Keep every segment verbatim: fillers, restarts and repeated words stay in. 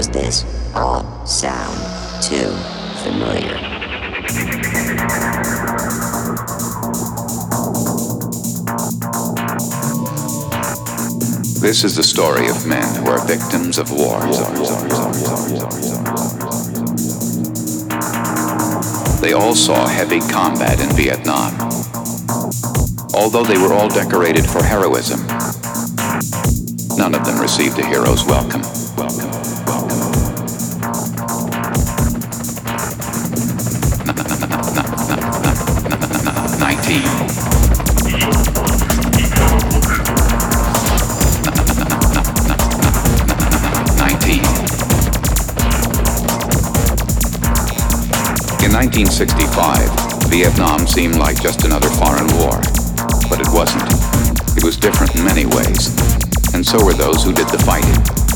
this all sound too familiar? This is the story of men who are victims of war. They all saw heavy combat in Vietnam. Although they were all decorated for heroism, none of them received a hero's welcome. Welcome. Nineteen. In nineteen sixty-five, Vietnam seemed like just another foreign war, but it wasn't. It was different in many ways, and so were those who did the fighting.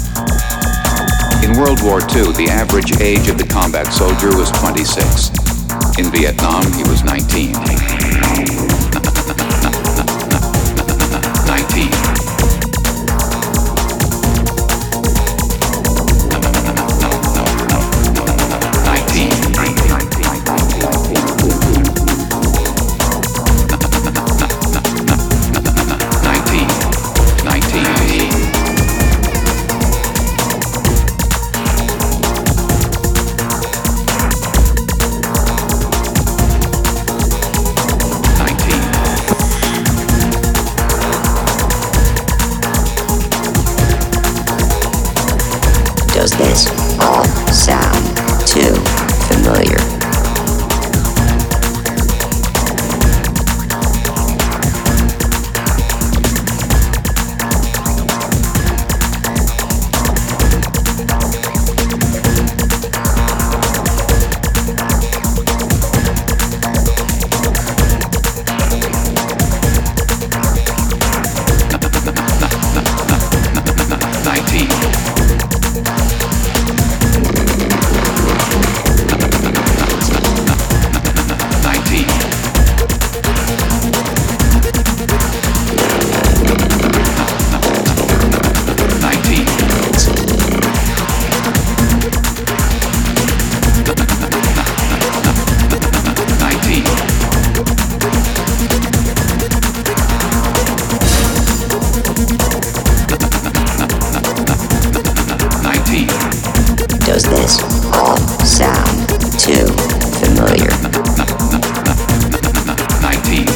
In World War Two, the average age of the combat soldier was twenty-six. In Vietnam, he was nineteen. nineteen. Does this all sound too familiar? Does this all sound too familiar? nineteen.